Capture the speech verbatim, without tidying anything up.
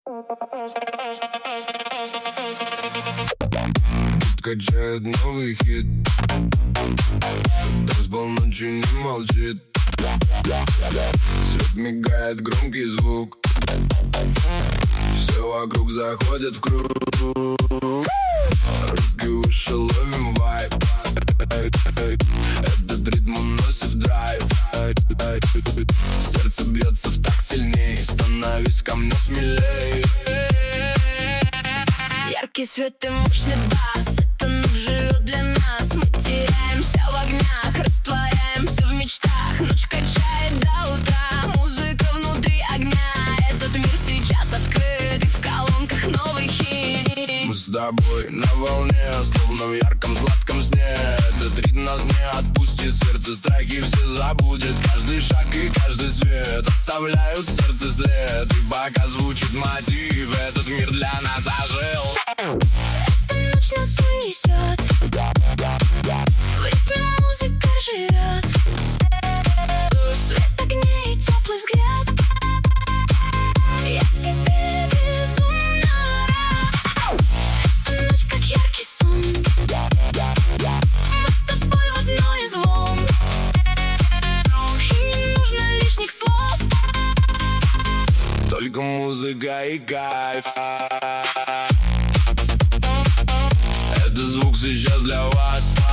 Качает новый хит, танцпол ночью не молчит. Свет мигает, громкий звук, все вокруг заходит в круг. Руки выше, ловим вайб, этот ритм уносит в драйв. Сердце бьется в такт сильней, становись ко мне смелей. Яркий свет и мощный бас, эта ночь живет для нас. Мы теряемся в огнях, растворяемся в мечтах. Ночь качает до утра, музыка внутри огня. Этот мир сейчас открыт, и в колонках новый хит. Мы с тобой на волне, словно в ярком сладком сне. Этот ритм нас не отпустит, сердце страхи все забудет. Каждый шаг и каждый свет оставляют в сердце след. И пока звучит мотив, этот мир для нас ожил. Эта ночь нас унесет, в ритме музыка живет. Свет огней и теплый взгляд, я тебе безумно рад. Эта ночь как яркий сон, мы с тобой в одной из волн. И не нужно лишних слов, только музыка и кайф. Этот звук сейчас для вас.